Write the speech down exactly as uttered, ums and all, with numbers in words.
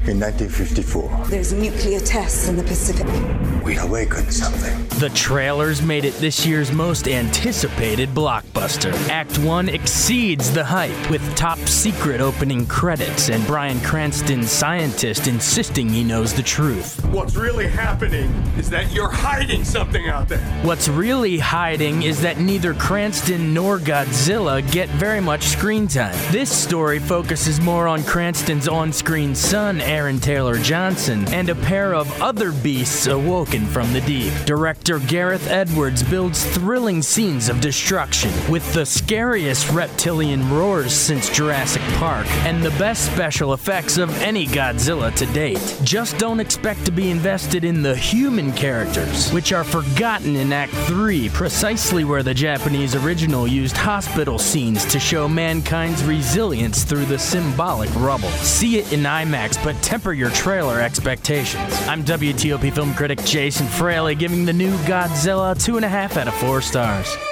In nineteen fifty-four, there's nuclear tests in the Pacific. we awakened something. The trailers made it this year's most anticipated blockbuster. Act one exceeds the hype with top secret opening credits and Bryan Cranston's scientist insisting he knows the truth. What's really happening is that you're hiding something out there. What's really hiding is that neither Cranston nor Godzilla get very much screen time. This story focuses more on Cranston's on-screen son, Aaron Taylor Johnson, and a pair of other beasts awoken from the deep. Director Gareth Edwards builds thrilling scenes of destruction, with the scariest reptilian roars since Jurassic Park, and the best special effects of any Godzilla to date. Just don't expect to be invested in the human characters, which are forgotten in Act three, precisely where the Japanese original used hospital scenes to show mankind's resilience through the symbolic rubble. See it in IMAX, but temper your trailer expectations. I'm W T O P film critic Jason Fraley, giving the new Godzilla two and a half out of four stars.